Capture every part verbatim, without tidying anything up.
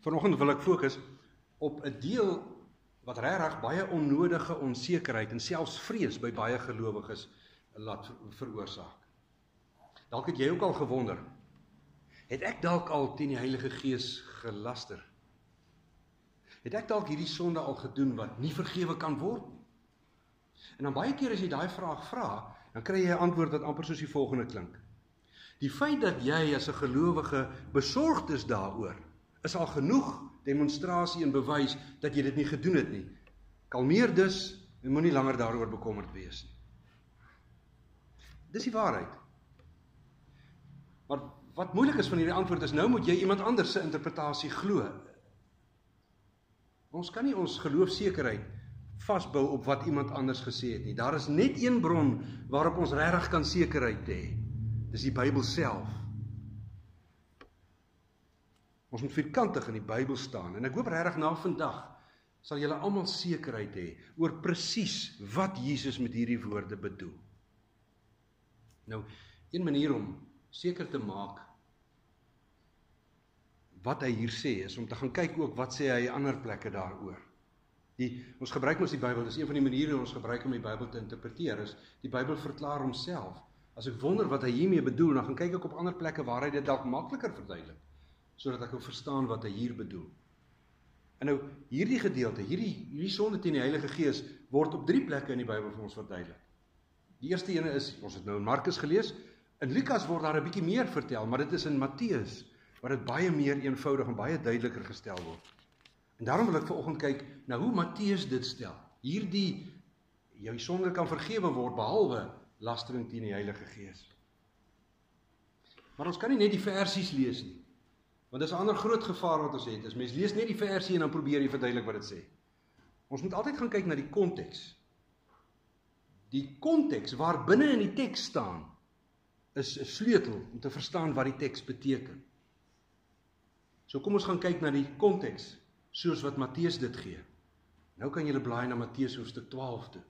Vanoggend wil ek fokus op 'n deel wat regtig baie onnodige onsekerheid en selfs vrees by baie gelowiges laat veroorsaak. Dalk het jy ook al gewonder, het ek dalk al teen die Heilige Gees gelaster? Het ek dalk hierdie sonde al gedoen wat nie vergewe kan word nie? En dan baie keer as jy daai vraag vra, dan kry jy 'n antwoord wat amper soos die volgende klink. Die feit dat jy as 'n gelowige besorgd is daaroor, is al genoeg demonstrasie en bewys dat jy dit nie gedoen het nie. Kalmeer dus en moenie langer daaroor bekommerd wees nie. Dis die waarheid. Maar wat moeilik is van hierdie antwoord is, nou moet jy iemand anders se interpretasie glo. Ons kan nie ons geloofsekerheid vasbou op wat iemand anders gesê het nie. Daar is net een bron waarop ons regtig kan sekerheid hê. Dis die Bybel self. Ons moet vierkantig in die Bybel staan, en ek hoop regtig na vandag sal julle almal sekerheid hê oor presies wat Jesus met hierdie woorde bedoel. Nou, een manier om seker te maak wat hy hier sê, is om te gaan kyk ook wat sê hy ander plekke daaroor. Die, ons gebruik ons die Bybel, dis een van die maniere ons gebruik om die Bybel te interpreteer, is die Bybel verklaar homself. As ek wonder wat hy hiermee bedoel, dan gaan kyk ek op ander plekke waar hy dit dalk makliker verduidelik, sodat ek ook verstaan wat hy hier bedoel. En nou, hierdie gedeelte, hierdie, hierdie sonde teen die Heilige Gees, word op drie plekke in die Bybel vir ons verduidelik. Die eerste ene is, ons het nou in Markus gelees, in Lukas word daar 'n bietjie meer vertel, maar dit is in Matteus, waar dit baie meer eenvoudig en baie duideliker gestel word. En daarom wil ek vanoggend kyk na hoe Matteus dit stel. Hierdie, jou sonde kan vergewe word, behalwe lastering teen die Heilige Gees. Maar ons kan nie net die versies lees nie. Want dis 'n ander groot gevaar wat ons het, is mens lees net die versie en dan probeer jy verduidelik wat dit sê. Ons moet altyd gaan kyk na die konteks. Die konteks waar binne in die teks staan, is 'n sleutel om te verstaan wat die teks beteken. So kom ons gaan kyk na die konteks, soos wat Matteus dit gee. Nou kan julle blaai na Matteus hoofstuk twaalf toe.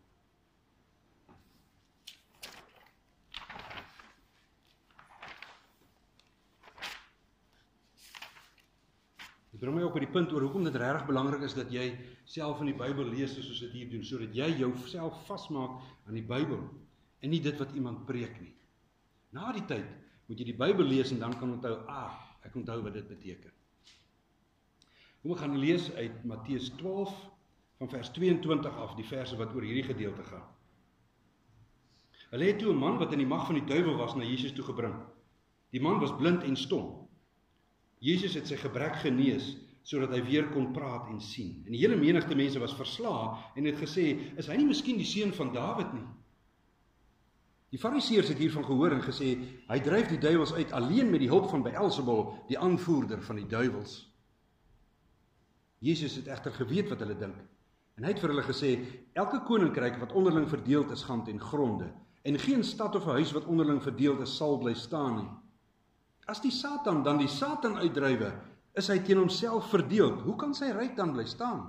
Dit bring my ook by die punt oor hoekom dit regtig belangrik is dat jy self in die Bybel lees soos dit hier doen, sodat jy jouself vasmaak aan die Bybel en nie dit wat iemand preek nie. Na die tyd moet jy die Bybel lees en dan kan onthou, ah, ek onthou wat dit beteken. Kom ek gaan lees uit Matteus twaalf van vers tweeëntwintig af, die verse wat oor hierdie gedeelte gaan. Hulle het toe 'n man wat in die mag van die duiwel was na Jesus toe gebring. Die man was blind en stom. Jesus het sy gebrek genees, sodat hy weer kon praat en sien. En die hele menigte mense was verslae en het gesê, is hy nie miskien die seun van Dawid nie? Die Fariseërs het hiervan gehoor en gesê, hy dryf die duiwels uit alleen met die hulp van Beelzebul, die aanvoerder van die duiwels. Jesus het egter geweet wat hulle dink, en hy het vir hulle gesê, elke koninkryk wat onderling verdeeld is, gaan ten gronde, en geen stad of 'n huis wat onderling verdeeld is, sal bly staan nie. As die Satan dan die Satan uitdrywe, is hy teen homself verdeeld. Hoe kan sy ryk dan bly staan?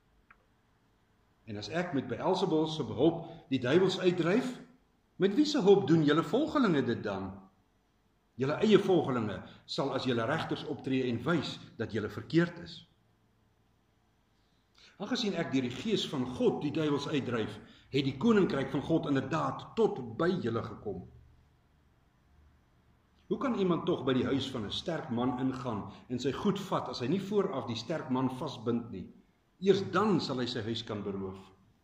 En as ek met Beelzebul se behulp die duiwels uitdryf, met wie se hulp doen julle volgelinge dit dan? Julle eie volgelinge sal as julle regters optree en wys dat julle verkeerd is. Aangesien ek deur die Gees van God die duiwels uitdryf, het die koninkryk van God inderdaad tot by julle gekom. Hoe kan iemand tog by die huis van 'n sterk man ingaan en sy goed vat as hy nie vooraf die sterk man vasbind nie? Eers dan sal hy sy huis kan beroof.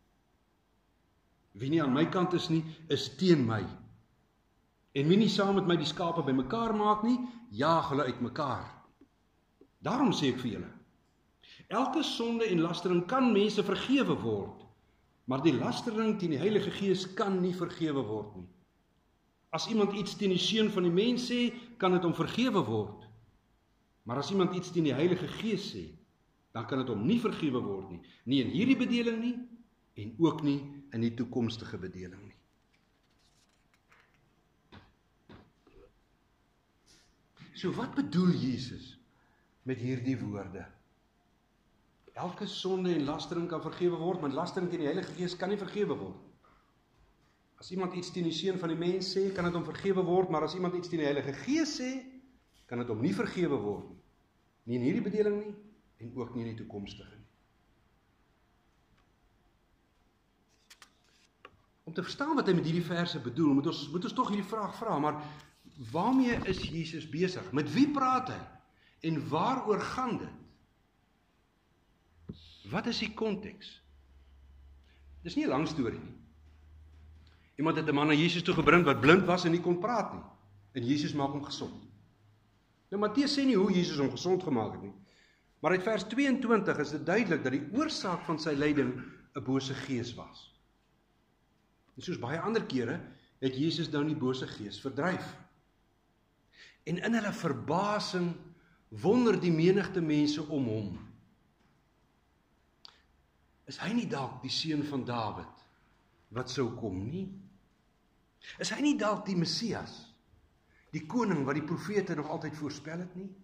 Wie nie aan my kant is nie, is teen my. En wie nie saam met my die skape bymekaar maak nie, jaag hulle uitmekaar. Daarom sê ek vir julle, elke sonde en lastering kan mense vergewe word, maar die lastering teen die Heilige Gees kan nie vergewe word nie. As iemand iets teen die seun van die mens sê, kan dit hom vergewe word. Maar as iemand iets teen die Heilige Gees sê, dan kan dit hom nie vergewe word nie. Nie in hierdie bedeling nie, en ook nie in die toekomstige bedeling nie. So wat bedoel Jesus met hierdie woorde? Elke sonde en lastering kan vergewe word, maar lastering teen die Heilige Gees kan nie vergewe word. As iemand iets teen die seun van die mens sê, kan dit hom vergewe word, maar as iemand iets teen die Heilige Gees sê, kan dit hom nie vergewe word nie. Nie in hierdie bedeling nie, en ook nie in die toekomstige nie. Om te verstaan wat hy met hierdie verse bedoel, moet ons, moet ons toch hierdie vraag vra, maar waarmee is Jesus besig? Met wie praat hy? En waaroor gaan dit? Wat is die konteks? Dis nie 'n lang storie nie. Iemand het 'n man na Jesus toe gebring wat blind was en nie kon praat nie. En Jesus maak hom gesond. Nou Matteus sê nie hoe Jesus hom gesond gemaak het nie. Maar uit vers tweeëntwintig is dit duidelik dat die oorsaak van sy lyding 'n bose gees was. En soos baie ander kere het Jesus nou die bose gees verdryf. En in hulle verbasing wonder die menigte mense om hom. Is hy nie dalk die seun van Dawid wat sou kom nie? Is hy nie dalk die Messias, die koning wat die profete nog altyd voorspel het nie?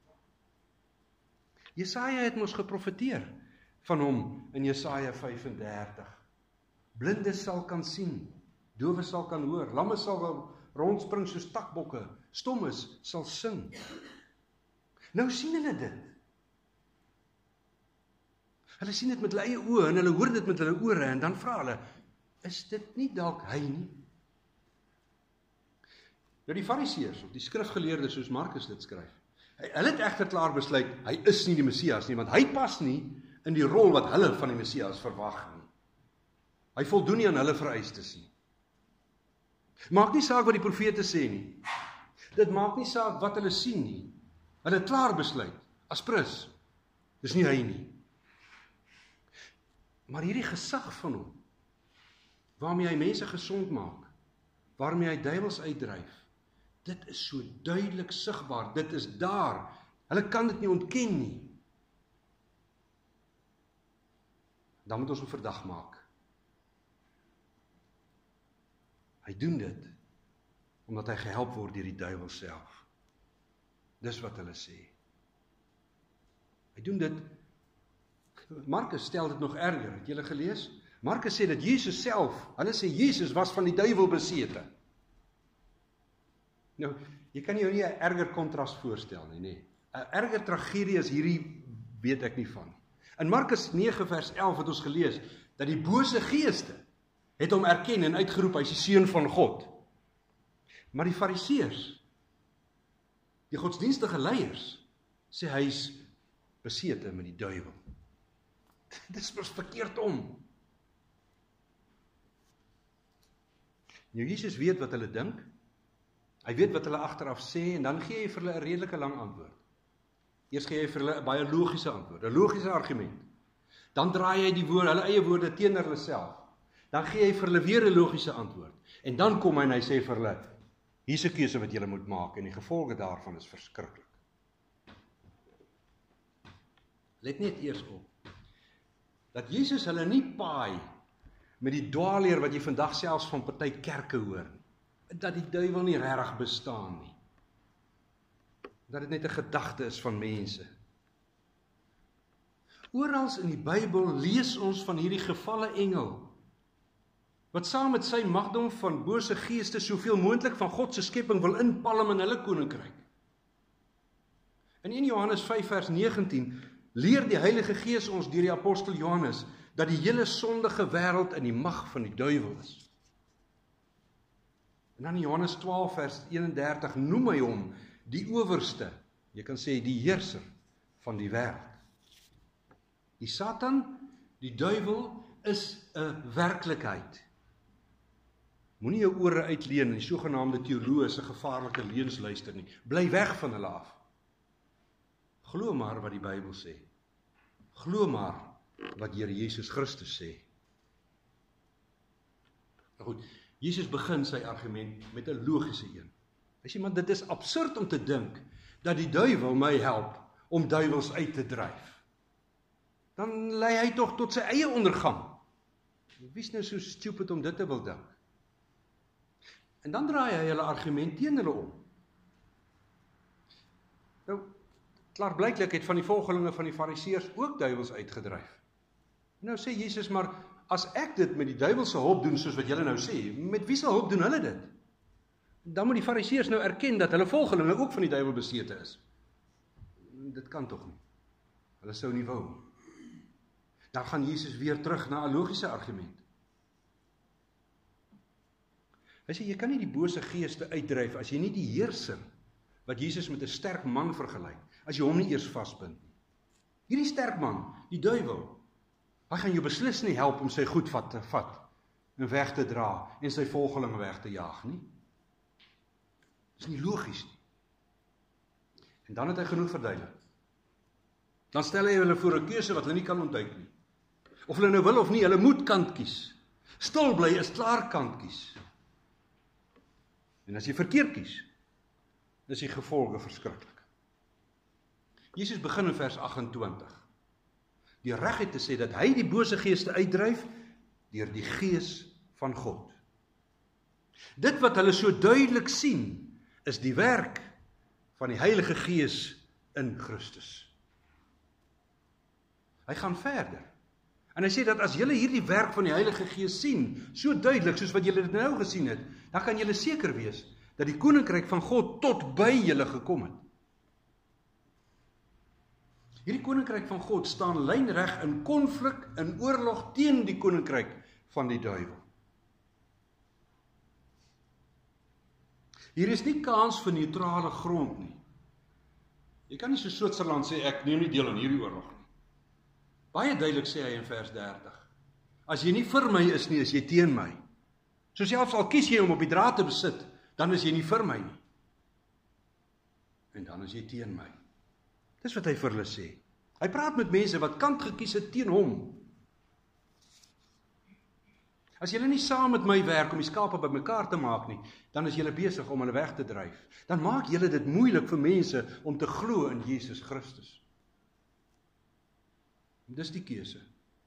Jesaja het mos geprofeteer van hom in Jesaja vyf en dertig. Blindes sal kan sien, dowes sal kan hoor, lamme sal rondspring soos takbokke, stommes sal sing. Nou sien hulle dit. Hulle sien dit met hulle eie oë en hulle hoor dit met hulle ore en dan vra hulle, is dit nie dalk hy nie? Nou die fariseërs of die skrifgeleerdes soos Markus dit skryf, hulle het egter klaar besluit, hy is nie die Messias nie, want hy pas nie in die rol wat hulle van die Messias verwag nie. Hy voldoen nie aan hulle vereistes nie. Maak nie saak wat die profete sê nie. Dit maak nie saak wat hulle sien nie. Hulle het klaar besluit, aspris, dis nie hy nie. Maar hierdie gesag van hom, waarmee hy mense gesond maak, waarmee hy duiwels uitdryf, dit is so duidelik sigbaar, dit is daar, hulle kan dit nie ontken nie. Dan moet ons hom verdag maak. Hy doen dit, omdat hy gehelp word deur die duiwel self. Dis wat hulle sê. Hy doen dit, Markus stel dit nog erger, het julle gelees? Markus sê dat Jesus self, hulle sê Jesus was van die duiwel besete. Nou, jy kan jou nie 'n erger kontras voorstel nie, nee. 'n Erger tragedie as hierdie weet ek nie van. In Markus nege vers elf het ons gelees, dat die bose geeste het hom erken en uitgeroep, hy is die seun van God. Maar die fariseërs, die godsdienstige leiers, sê hy is besete met die duiwel. Dit is mos verkeerd om. Nou Jesus weet wat hulle dink, hy weet wat hulle agteraf sê, en dan gee hy vir hulle 'n redelike lang antwoord. Eers gee hy vir hulle 'n baie logiese antwoord, 'n logiese argument. Dan draai hy die woorde, hulle eie woorde teenoor hulle self. Dan gee hy vir hulle weer 'n logiese antwoord. En dan kom hy en hy sê vir hulle, hier's 'n keuse wat julle moet maak, en die gevolge daarvan is verskriklik. Let net eers op, dat Jesus hulle nie paai met die dwaalleer wat jy vandag selfs van party kerke hoor, dat die duiwel nie regtig bestaan nie. Dat dit net 'n gedagte is van mense. Orals in die Bybel lees ons van hierdie gevalle engel, wat saam met sy magdom van bose geeste soveel moontlik van God se skepping wil inpalm in hulle koninkryk. In eerste Johannes vyf vers negentien leer die Heilige Gees ons deur die apostel Johannes dat die hele sondige wêreld in die mag van die duiwel is. En dan in Johannes twaalf vers eenendertig noem hy hom die owerste, jy kan sê die heerser van die wêreld. Die Satan, die duiwel, is 'n werklikheid. Moenie jou ore uitleen en die sogenaamde teoloë se gevaarlike leuns luister nie. Bly weg van hulle af. Glo maar wat die Bybel sê. Glo maar wat Here Jesus Christus sê. Nou goed, Jesus begin sy argument met 'n logiese een. Hy sê, maar dit is absurd om te dink dat die duiwel my help om duiwels uit te dryf. Dan lei hy tog tot sy eie ondergang. Wie is nou so stupid om dit te wil dink? En dan draai hy hulle argument teen hulle om. Nou, klaarblyklik het van die volgelinge van die fariseërs ook duiwels uitgedryf. Nou sê Jesus, maar as ek dit met die duiwel se hulp doen, soos wat julle nou sê, met wie se hulp doen hulle dit? Dan moet die fariseërs nou erken dat hulle volgelinge ook van die duiwel besete is. Dit kan tog nie. Hulle sou nie wou. Dan gaan Jesus weer terug na 'n logiese argument. Hy sê, jy kan nie die bose geeste uitdryf as jy nie die heerser, wat Jesus met 'n sterk man vergelyk, as jy hom nie eers vasbind nie. Hierdie sterk man, die duiwel, hy gaan jou beslis nie help om sy goed vat te vat, en weg te dra, en sy volgelinge weg te jaag nie. Dis nie logies nie. En dan het hy genoeg verduidelik. Dan stel hy hulle voor 'n keuse wat hulle nie kan ontduik nie. Of hulle nou wil of nie, hulle moet kant kies. Stil bly is klaar kant kies. En as jy verkeerd kies, is die gevolge verskriklik. Jesus begin in vers agt-en-twintig. Die regheid te sê dat hy die bose geeste uitdryf deur die Gees van God. Dit wat hulle so duidelik sien, is die werk van die Heilige Gees in Christus. Hy gaan verder. En hy sê dat as julle hierdie werk van die Heilige Gees sien, so duidelik soos wat julle dit nou gesien het, dan kan julle seker wees dat die koninkryk van God tot by julle gekom het. Hierdie koninkryk van God staan lynreg in konflik, in oorlog teen die koninkryk van die duiwel. Hier is nie kans vir neutrale grond nie. Jy kan nie so Switserland sê, ek neem nie deel aan hierdie oorlog nie. Baie duidelik sê hy in vers dertig, as jy nie vir my is nie, is jy teen my. So selfs al kies jy om op die draad te besit, dan is jy nie vir my nie. En dan is jy teen my. Dis wat hy vir hulle sê. Hy praat met mense wat kant gekies het teen hom. As julle nie saam met my werk om die skape by mekaar te maak nie, dan is julle besig om hulle weg te dryf. Dan maak julle dit moeilik vir mense om te glo in Jesus Christus. Dis die keuse.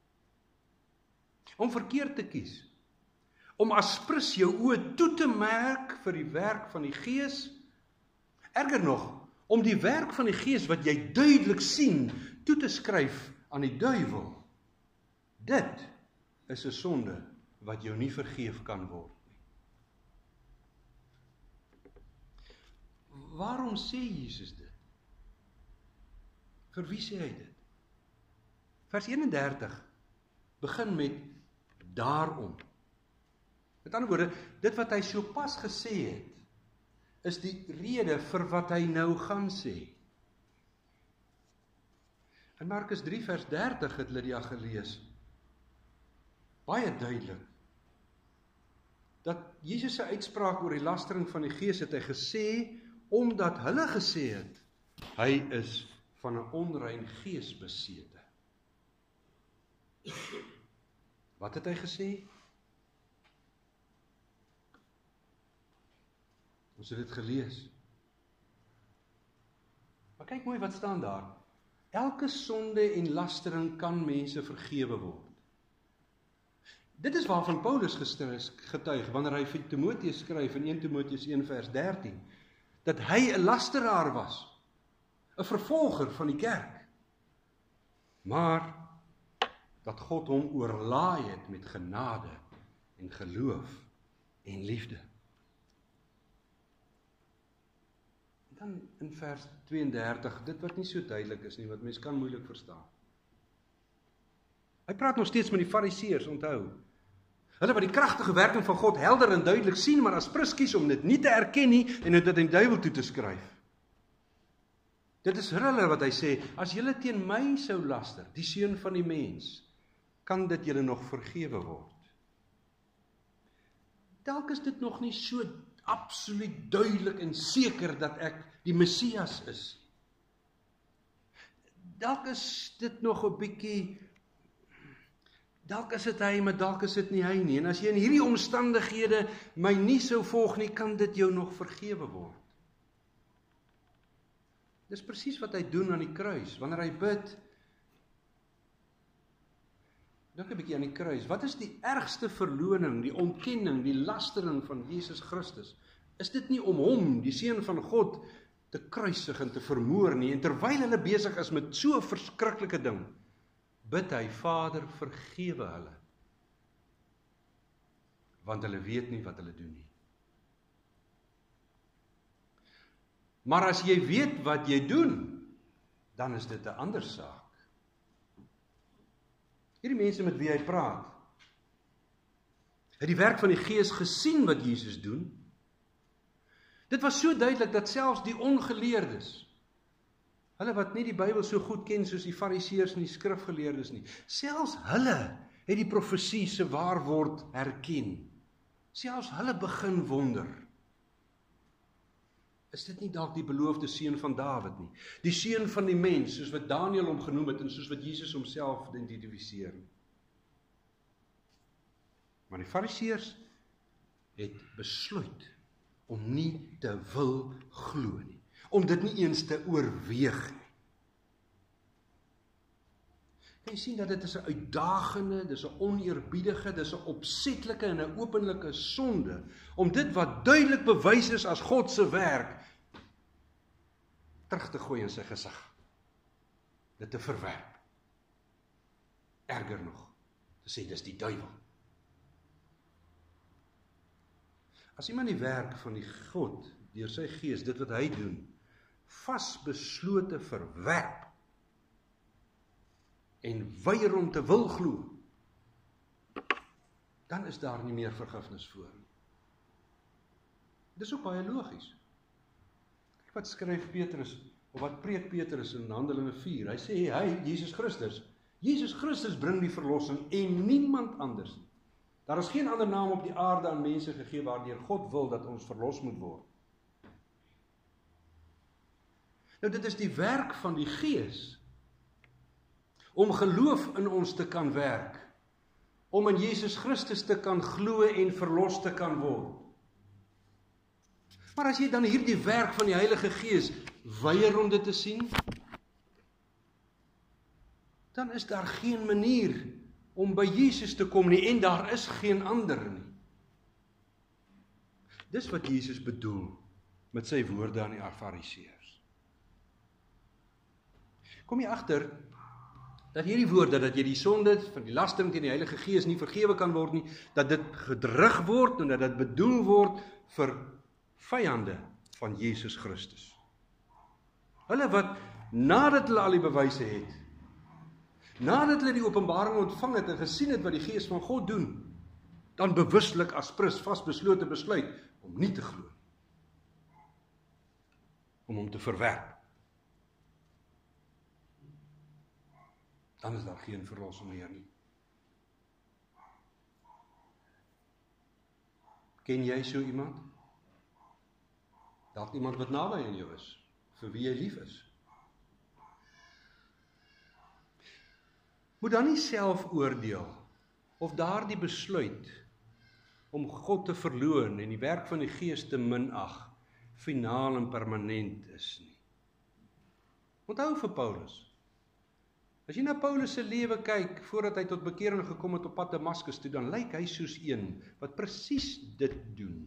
Om verkeerd te kies. Om aspris jou oë toe te merk vir die werk van die Gees. Erger nog, om die werk van die Gees wat jy duidelik sien, toe te skryf aan die duiwel. Dit is 'n sonde wat jou nie vergeef kan word nie. Waarom sê Jesus dit? Vir wie sê hy dit? Vers eenendertig begin met daarom. Met ander woorde, dit wat hy so pas gesê het, is die rede vir wat hy nou gaan sê. In Markus drie vers dertig het Lydia gelees, baie duidelik, dat Jesus se uitspraak oor die lastering van die Gees het hy gesê, omdat hulle gesê het, hy is van 'n onrein gees besete. Wat het hy gesê? Ons het dit gelees. Maar kyk mooi wat staan daar. Elke sonde en lastering kan mense vergewe word. Dit is waarvan Paulus getuig, wanneer hy vir Timoteus skryf in eerste Timoteus een vers dertien, dat hy 'n lasteraar was, 'n vervolger van die kerk, maar dat God hom oorlaai het met genade en geloof en liefde. En dan in vers tweeëndertig, dit wat nie so duidelik is nie, wat mens kan moeilik verstaan. Hy praat nog steeds met die fariseërs, onthou. Hulle wat die kragtige werking van God helder en duidelik sien, maar aspris kies om dit nie te erken nie en dit aan die duiwel toe te skryf. Dit is hulle wat hy sê, as julle teen my sou laster, die seun van die mens, kan dit julle nog vergewe word. Dalk is dit nog nie so absoluut duidelik en seker dat ek die Messias is. Dalk is dit nog 'n bietjie, dalk is dit hy, maar dalk is dit nie hy nie. En as jy in hierdie omstandighede my nie sou volg nie, kan dit jou nog vergewe word. Dis presies wat hy doen aan die kruis, wanneer hy bid. Dink 'n bietjie aan die kruis. Wat is die ergste verloning, die ontkenning, die lastering van Jesus Christus? Is dit nie om hom, die seun van God, te kruisig en te vermoor nie? En terwyl hulle besig is met so 'n verskriklike ding, bid hy, Vader, vergewe hulle, want hulle weet nie wat hulle doen nie. Maar as jy weet wat jy doen, dan is dit 'n ander saak. Hierdie mense met wie hy praat, het die werk van die Gees gesien wat Jesus doen. Dit was so duidelik dat selfs die ongeleerdes, hulle wat nie die Bybel so goed ken soos die Fariseërs en die skrifgeleerdes nie, selfs hulle het die profesie se waarword herken. Selfs hulle begin wonder. Is dit nie dalk die beloofde seun van Dawid nie? Die seun van die mens, soos wat Daniël hom genoem het en soos wat Jesus homself identifiseer. Maar die Fariseërs het besluit om nie te wil glo nie, om dit nie eens te oorweeg nie. Kan jy sien dat dit is 'n uitdagende, dis 'n oneerbiedige, dis 'n opsetlike en 'n openlike sonde, om dit wat duidelik bewys is as God se werk, terug te gooi in sy gesig, dit te verwerp. Erger nog, te sê dis die duiwel. As iemand die werk van die God, deur sy Gees, dit wat hy doen, vasbeslote verwerp, en weier om te wil glo, dan is daar nie meer vergifnis voor nie. Dis ook baie logies. Kyk wat skryf Petrus, of wat preek Petrus in Handelinge vier, hy sê, hy, Jesus Christus, Jesus Christus bring die verlossing, en niemand anders nie. Daar is geen ander naam op die aarde aan mense gegee, waardeur God wil dat ons verlos moet word. Nou, dit is die werk van die Gees, om geloof in ons te kan werk, om in Jesus Christus te kan glo en verlos te kan word. Maar as jy dan hierdie werk van die Heilige Gees weier om dit te sien, dan is daar geen manier om by Jesus te kom nie, en daar is geen ander nie. Dis wat Jesus bedoel met sy woorde aan die Fariseërs. Kom jy agter dat hierdie woorde, dat jy die sonde van die lastering teen die Heilige Gees nie vergewe kan word nie, dat dit gedrig word en dat dit bedoel word vir vyande van Jesus Christus. Hulle wat, nadat hulle al die bewyse het, nadat hulle die openbaring ontvang het en gesien het wat die Gees van God doen, dan bewuslik as prins vasbeslote besluit om nie te glo, om hom te verwerp. Dan is daar geen verlossing meer nie. Ken jy so iemand? Dalk iemand wat naby aan jou is, vir wie jy lief is. Moet dan nie self oordeel, of daardie besluit, om God te verloon, en die werk van die Gees te minag, finaal en permanent is nie. Onthou vir Paulus, as jy na Paulus se lewe kyk, voordat hy tot bekering gekom het op pad Damaskus toe, dan lyk hy soos een, wat presies dit doen.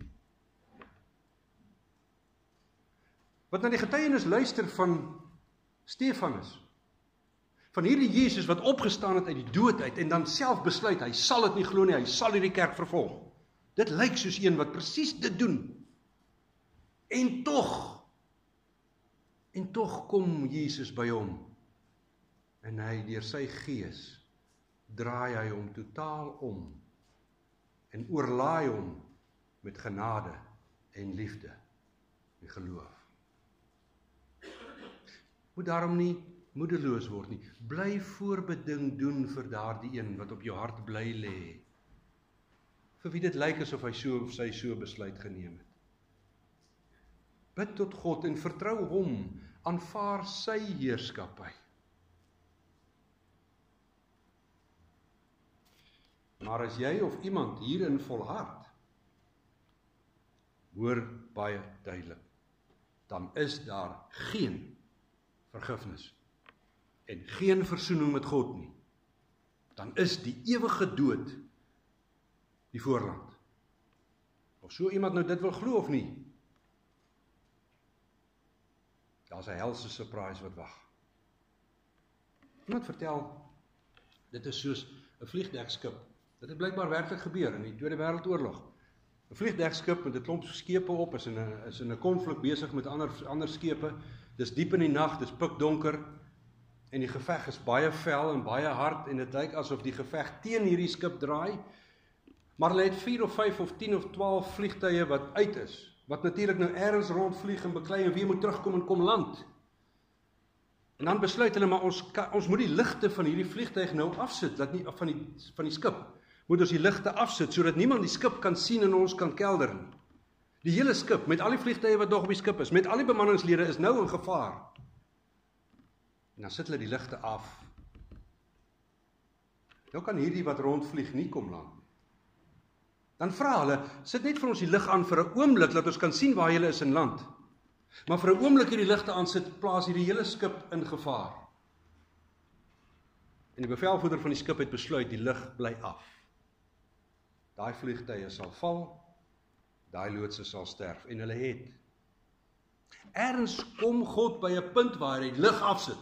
Wat na die getuienis luister van Stefanus, van hierdie Jesus wat opgestaan het uit die dood uit, en dan self besluit, hy sal dit nie glo nie, hy sal hierdie kerk vervolg. Dit lyk soos een wat presies dit doen. En tog, en tog kom Jesus by hom, en hy, deur sy Gees, draai hy hom totaal om, en oorlaai hom met genade en liefde en geloof. Moet daarom nie moedeloos word nie. Bly voorbeding doen vir daardie een wat op jou hart bly lê. Vir wie dit lyk asof hy so of sy so besluit geneem het. Bid tot God en vertrou hom, aanvaar sy heerskappy. Maar as jy of iemand hierin volhard, hoor baie duidelik, dan is daar geen vergifnis en geen versoening met God nie. Dan is die ewige dood die voorland. Of so iemand nou dit wil glo of nie, daar is 'n helse surprise wat wag. Iemand vertel, dit is soos 'n vliegdekskip. Dit het blykbaar werklik gebeur in die Tweede Wêreldoorlog. 'n Vliegdekskip met 'n klomp skepe op, is in 'n is in 'n konflik besig met ander ander skepe. Dis diep in die nag, dis pikdonker. en die geveg is baie vel en baie hard, en dit lyk asof die geveg teen hierdie skip draai, maar hulle het vier of vyf of tien of twaalf vliegtuie wat uit is, wat natuurlik nou ergens rondvlieg en beklei en weer moet terugkom en kom land. En dan besluit hulle, maar ons, kan, ons moet die ligte van hierdie vliegtuig nou afsit, dat nie, van, die, van die skip, moet ons die ligte afsit, sodat niemand die skip kan sien en ons kan kelder nie. Die hele skip, met al die vliegtuie wat nog op die skip is, met al die bemanningslede is nou in gevaar. En dan sit hulle die ligte af. Nou kan hierdie wat rondvlieg nie kom land. Dan vra hulle, sit net vir ons die lig aan vir 'n oomblik, dat ons kan sien waar julle is in land. Maar vir 'n oomblik hierdie ligte aan sit, plaas hierdie hele skip in gevaar. En die bevelvoerder van die skip het besluit, die lig bly af. Daai vliegtuie sal val, daai loodse sal sterf, en hulle het. Ergens kom God by 'n punt waar hy die lig afsit.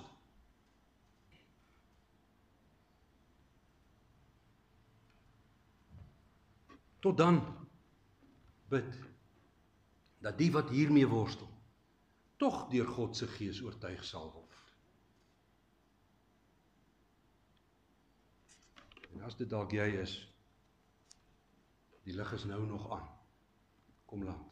Tot dan bid dat die wat hiermee worstel, tog deur God se gees oortuig sal word. En as dit dalk jy is, die lig is nou nog aan, kom land.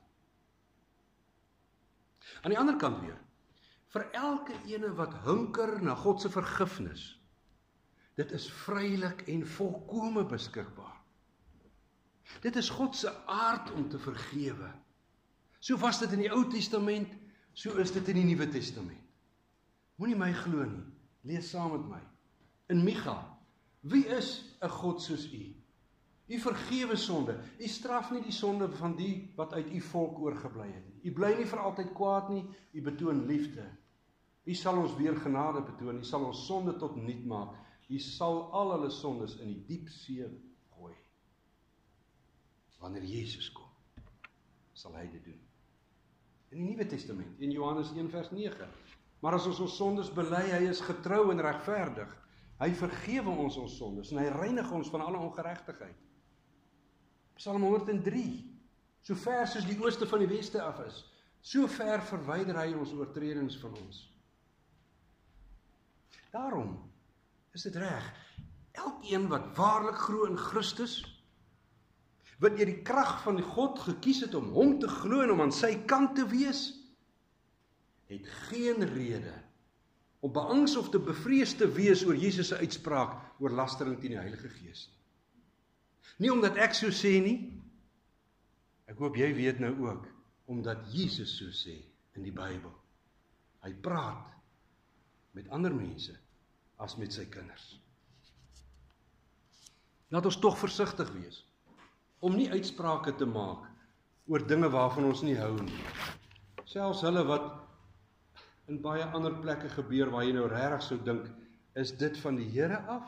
Aan die ander kant weer, vir elke ene wat hunker na God se vergifnis, dit is vrylik en volkome beskikbaar. Dit is God se aard om te vergewe. So was dit in die Ou Testament, so is dit in die Nuwe Testament. Moenie my glo nie, lees saam met my. In Micha, wie is 'n God soos u? U vergewe sonde, u straf nie die sonde van die wat uit u volk oorgebly het nie. U bly nie vir altyd kwaad nie, u betoon liefde. U sal ons weer genade betoon, u sal ons sonde tot niet maak, u sal al hulle sondes in die diep see gooi. Wanneer Jesus kom, sal hy dit doen. In die Nuwe Testament, in Johannes een vers nege. Maar as ons ons sondes bely, hy is getrou en regverdig. Hy vergewe ons ons sondes en hy reinig ons van alle ongeregtigheid. Psalm honderd en drie. So ver soos die ooste van die weste af is, so ver verwyder hy ons oortredings van ons. Daarom is dit reg, elkeen wat waarlik glo in Christus, wat deur die krag van die God gekies het om hom te glo en om aan sy kant te wees, het geen rede om beangs of te bevrees te wees oor Jesus se uitspraak oor lastering teen die Heilige Gees. Nie omdat ek so sê nie, ek hoop jy weet nou ook, omdat Jesus so sê in die Bybel. Hy praat met ander mense as met sy kinders. Laat ons tog versigtig wees om nie uitsprake te maak oor dinge waarvan ons nie hou nie. Selfs hulle wat in baie ander plekke gebeur waar jy nou regtig sou dink, is dit van die Here af?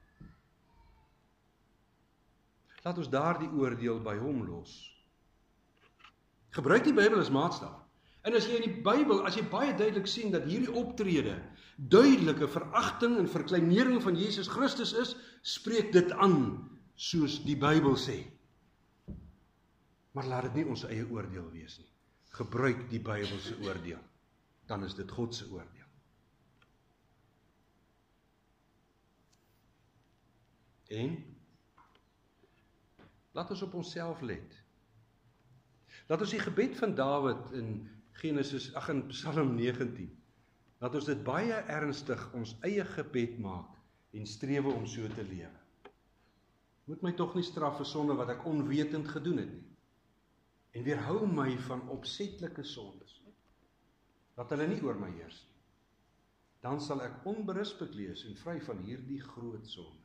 Laat ons daardie oordeel by hom los. Gebruik die Bybel as maatstaf. En as jy in die Bybel, as jy baie duidelik sien dat hierdie optrede duidelike veragting en verkleinering van Jesus Christus is, spreek dit aan soos die Bybel sê. Maar laat dit nie ons eie oordeel wees nie. Gebruik die Bybelse oordeel. Dan is dit God se oordeel. En laat ons op onsself let. Laat ons die gebed van Dawid in Genesis, ag in Psalm negentien, laat ons dit baie ernstig ons eie gebed maak en strewe om so te lewe. Moet my tog nie straf vir sonde wat ek onwetend gedoen het nie. En weerhou my van opsetlike sondes, dat hulle nie oor my heers nie. Dan sal ek onberispelik lees en vry van hierdie groot sonde.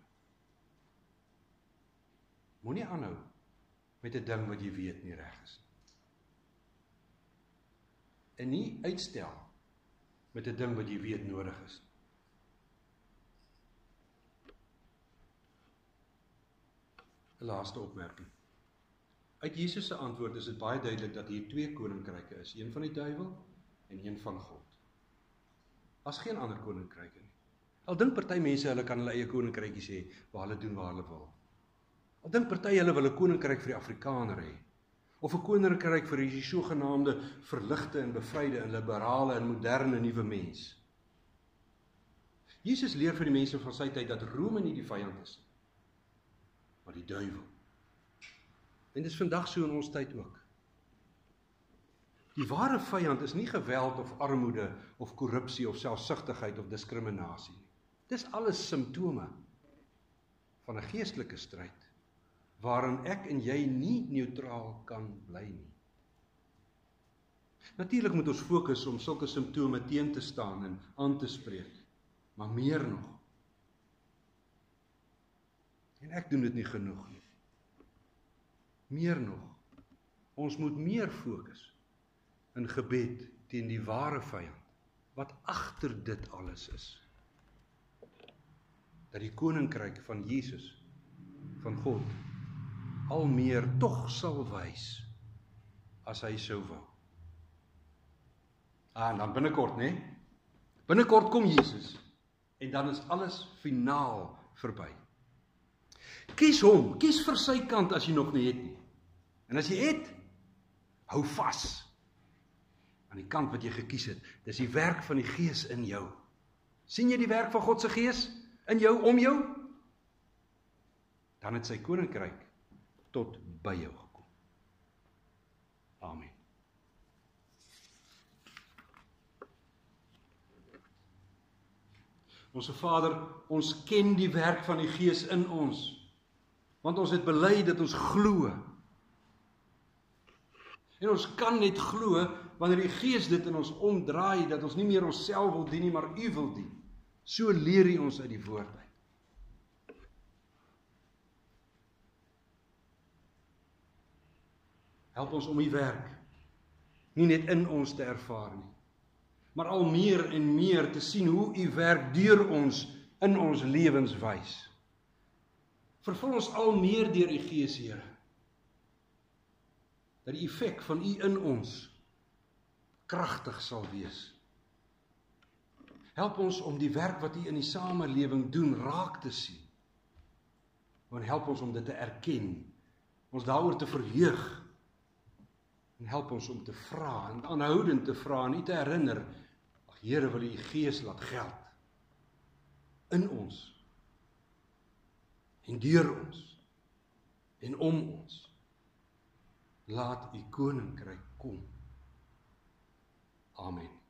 Moenie aanhou met 'n ding wat jy weet nie reg is nie. En nie uitstel met 'n ding wat jy weet nodig is nie. Een laaste opmerking. Uit Jesus se antwoord is dit baie duidelik dat hier twee koninkryke is, een van die duiwel en een van God. As geen ander koninkryke nie. Al dink party mense hulle kan hulle eie koninkrykies hê waar hulle doen waar hulle wil. Al dink party hulle wil 'n koninkryk vir die Afrikaner hê, of 'n koninkryk vir die sogenaamde verligte en bevryde en liberale en moderne nuwe mens. Jesus leer vir die mense van sy tyd dat Rome nie die vyand is nie, maar die duiwel. En dit is vandag so in ons tyd ook. Die ware vyand is nie geweld of armoede of korrupsie of selfsugtigheid of diskriminasie. Dis alles simptome van 'n geestelike stryd waarin ek en jy nie neutraal kan bly nie. Natuurlik moet ons fokus om sulke simptome teen te staan en aan te spreek, maar meer nog. En ek doen dit nie genoeg nie. Meer nog, ons moet meer fokus in gebed teen die ware vyand, wat agter dit alles is. Dat die koninkryk van Jesus, van God, al meer tog sal wys, as hy sou wou. Ah, en dan binnekort, né? Binnekort kom Jesus, en dan is alles finaal verby. Kies hom, kies vir sy kant as jy nog nie het nie. En as jy het, hou vas aan die kant wat jy gekies het. Dis die werk van die Gees in jou. sien jy die werk van God se Gees in jou, om jou? Dan het sy koninkryk tot by jou gekom. Amen. Onse Vader, ons ken die werk van die Gees in ons, want ons het bely dat ons glo. En ons kan net glo wanneer die Gees dit in ons omdraai, dat ons nie meer onsself wil dien nie, maar U wil dien. So leer U ons uit die woord uit. Help ons om U werk nie net in ons te ervaar nie, maar al meer en meer te sien hoe U werk deur ons in ons lewens wys. Vervul ons al meer deur U Gees, Here, dat die effek van U in ons kragtig sal wees. Help ons om die werk wat U in die samelewing doen raak te sien. En help ons om dit te erken, ons daaroor te verheug, en help ons om te vra, en aanhoudend te vra, en U te herinner, ag Here, wil U Gees laat geld in ons, en deur ons, en om ons. Laat U koninkryk kom. Amen.